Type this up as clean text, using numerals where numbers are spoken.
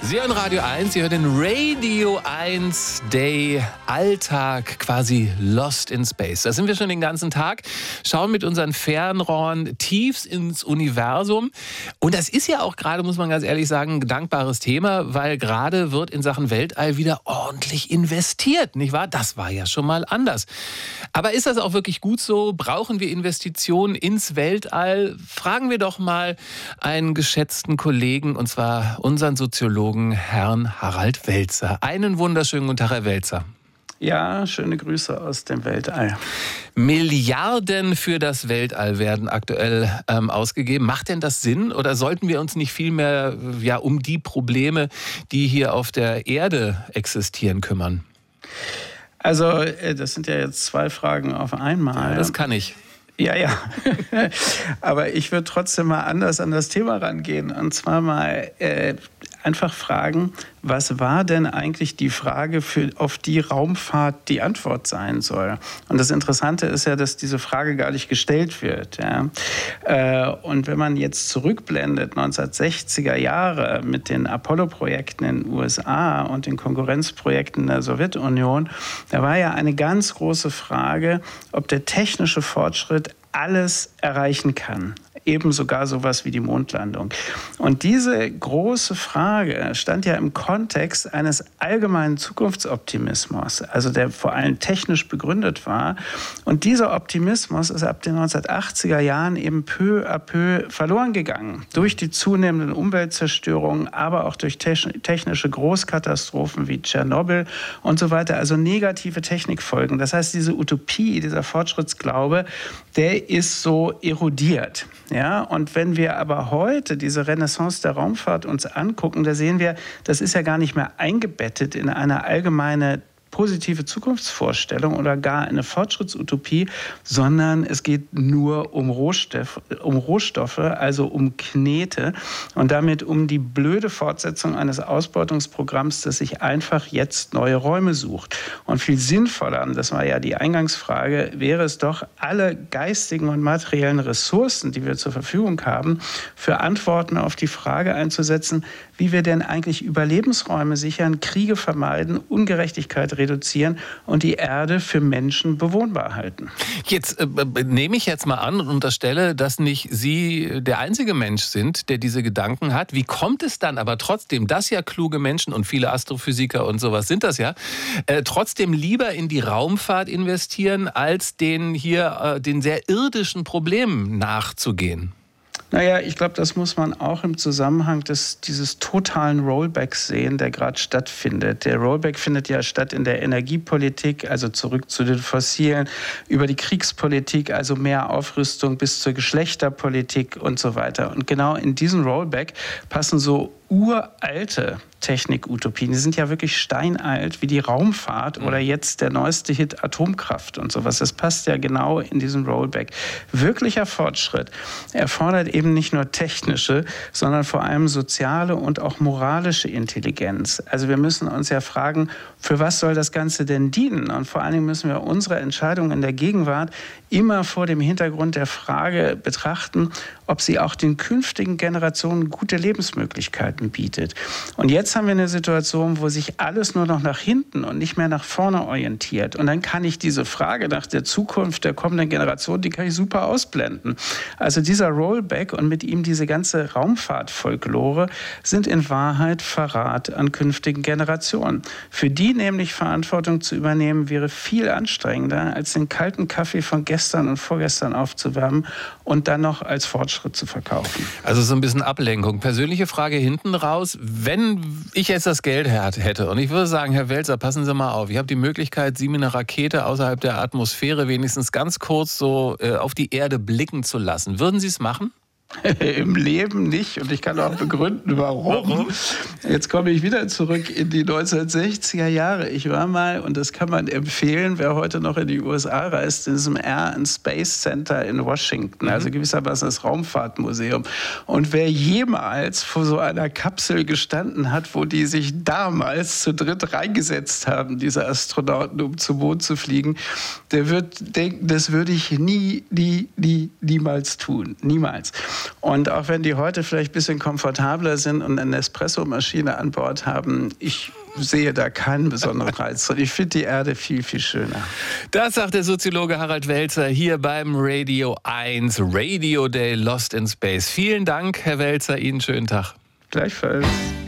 Sie hören Radio 1, Sie hören den Radio 1 Day Alltag, quasi Lost in Space. Da sind wir schon den ganzen Tag, schauen mit unseren Fernrohren tief ins Universum. Und das ist ja auch gerade, muss man ganz ehrlich sagen, ein dankbares Thema, weil gerade wird in Sachen Weltall wieder ordentlich investiert, nicht wahr? Das war ja schon mal anders. Aber ist das auch wirklich gut so? Brauchen wir Investitionen ins Weltall? Fragen wir doch mal einen geschätzten Kollegen, und zwar unseren Soziologen, Herrn Harald Welzer. Einen wunderschönen guten Tag, Herr Welzer. Ja, schöne Grüße aus dem Weltall. Milliarden für das Weltall werden aktuell ausgegeben. Macht denn das Sinn? Oder sollten wir uns nicht vielmehr um die Probleme, die hier auf der Erde existieren, kümmern? Also, das sind ja jetzt zwei Fragen auf einmal. Ja, das kann ich. Ja. Aber ich würde trotzdem mal anders an das Thema rangehen. Und zwar mal einfach fragen, was war denn eigentlich die Frage, auf die Raumfahrt die Antwort sein soll? Und das Interessante ist ja, dass diese Frage gar nicht gestellt wird. Ja? Und wenn man jetzt zurückblendet, 1960er Jahre mit den Apollo-Projekten in den USA und den Konkurrenzprojekten der Sowjetunion, da war ja eine ganz große Frage, ob der technische Fortschritt alles erreichen kann. Eben sogar sowas wie die Mondlandung. Und diese große Frage stand ja im Kontext eines allgemeinen Zukunftsoptimismus, also der vor allem technisch begründet war. Und dieser Optimismus ist ab den 1980er Jahren eben peu à peu verloren gegangen. Durch die zunehmenden Umweltzerstörungen, aber auch durch technische Großkatastrophen wie Tschernobyl und so weiter, also negative Technikfolgen. Das heißt, diese Utopie, dieser Fortschrittsglaube, der ist so erodiert. Ja, und wenn wir aber heute diese Renaissance der Raumfahrt uns angucken, da sehen wir, das ist ja gar nicht mehr eingebettet in eine allgemeine positive Zukunftsvorstellung oder gar eine Fortschrittsutopie, sondern es geht nur um Rohstoffe, also um Knete und damit um die blöde Fortsetzung eines Ausbeutungsprogramms, das sich einfach jetzt neue Räume sucht. Und viel sinnvoller, das war ja die Eingangsfrage, wäre es doch, alle geistigen und materiellen Ressourcen, die wir zur Verfügung haben, für Antworten auf die Frage einzusetzen, wie wir denn eigentlich Überlebensräume sichern, Kriege vermeiden, Ungerechtigkeit reduzieren und die Erde für Menschen bewohnbar halten. Jetzt nehme ich jetzt mal an und unterstelle, dass nicht Sie der einzige Mensch sind, der diese Gedanken hat. Wie kommt es dann aber trotzdem, dass ja kluge Menschen und viele Astrophysiker und sowas sind das ja, trotzdem lieber in die Raumfahrt investieren, als den sehr irdischen Problemen nachzugehen? Naja, ich glaube, das muss man auch im Zusammenhang dieses totalen Rollbacks sehen, der gerade stattfindet. Der Rollback findet ja statt in der Energiepolitik, also zurück zu den Fossilen, über die Kriegspolitik, also mehr Aufrüstung bis zur Geschlechterpolitik und so weiter. Und genau in diesen Rollback passen so uralte Technik-Utopien. Die sind ja wirklich steinalt, wie die Raumfahrt oder jetzt der neueste Hit Atomkraft und sowas. Das passt ja genau in diesen Rollback. Wirklicher Fortschritt erfordert eben nicht nur technische, sondern vor allem soziale und auch moralische Intelligenz. Also wir müssen uns ja fragen, für was soll das Ganze denn dienen? Und vor allen Dingen müssen wir unsere Entscheidungen in der Gegenwart immer vor dem Hintergrund der Frage betrachten, ob sie auch den künftigen Generationen gute Lebensmöglichkeiten bietet. Und jetzt haben wir eine Situation, wo sich alles nur noch nach hinten und nicht mehr nach vorne orientiert. Und dann kann ich diese Frage nach der Zukunft der kommenden Generation, die kann ich super ausblenden. Also dieser Rollback und mit ihm diese ganze Raumfahrtfolklore sind in Wahrheit Verrat an künftigen Generationen. Für die nämlich Verantwortung zu übernehmen, wäre viel anstrengender, als den kalten Kaffee von gestern und vorgestern aufzuwärmen und dann noch als Fortschritt zu verkaufen. Also so ein bisschen Ablenkung. Persönliche Frage hinten raus. Wenn ich jetzt das Geld hätte und ich würde sagen, Herr Welzer, passen Sie mal auf, ich habe die Möglichkeit, Sie mit einer Rakete außerhalb der Atmosphäre wenigstens ganz kurz so auf die Erde blicken zu lassen. Würden Sie es machen? Im Leben nicht. Und ich kann auch begründen, warum. Jetzt komme ich wieder zurück in die 1960er Jahre. Ich war mal, und das kann man empfehlen, wer heute noch in die USA reist, in diesem Air and Space Center in Washington, also gewissermaßen das Raumfahrtmuseum. Und wer jemals vor so einer Kapsel gestanden hat, wo die sich damals zu dritt reingesetzt haben, diese Astronauten, um zum Mond zu fliegen, der wird denken, das würde ich niemals tun. Niemals. Und auch wenn die heute vielleicht ein bisschen komfortabler sind und eine Espresso-Maschine an Bord haben, ich sehe da keinen besonderen Reiz. Und ich finde die Erde viel, viel schöner. Das sagt der Soziologe Harald Welzer hier beim Radio 1 Radio Day Lost in Space. Vielen Dank, Herr Welzer. Ihnen schönen Tag. Gleichfalls.